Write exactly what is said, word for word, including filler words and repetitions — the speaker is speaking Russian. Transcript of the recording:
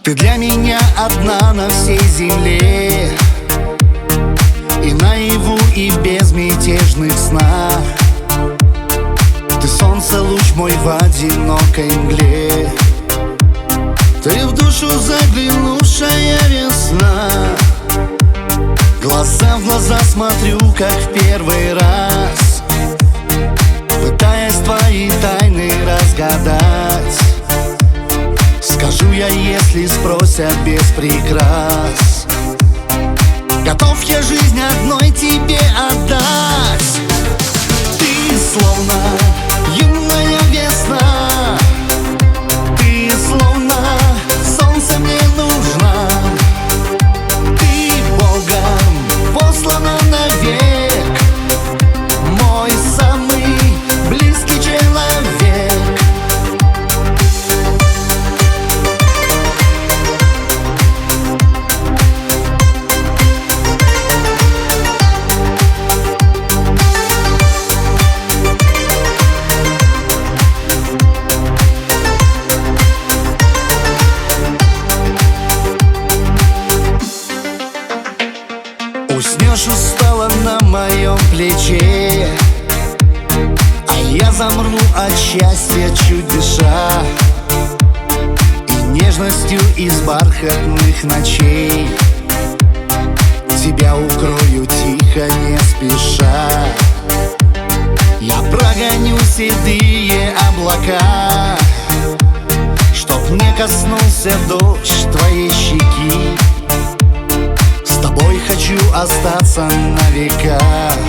Ты для меня одна на всей земле, и наяву, и в безмятежных снах. Ты солнце, луч мой в одинокой мгле. Ты в душу заглянувшая весна. Глаза в глаза смотрю, как в первый раз, пытаясь твои тайны разгадать. Скажу я, если спросят без прикрас. Готов я жизнь одной тебе отдать. Ты словно юная весна, ты словно солнце мне нужна. Ты Богом послана навек, мой самый близкий человек. Уснешь устала на моем плече, а я замру от счастья, чуть дыша, и нежностью из бархатных ночей тебя укрою тихо, не спеша. Я прогоню седые облака, чтоб не коснулся дождь твоей щеки. С тобой хочу остаться на века.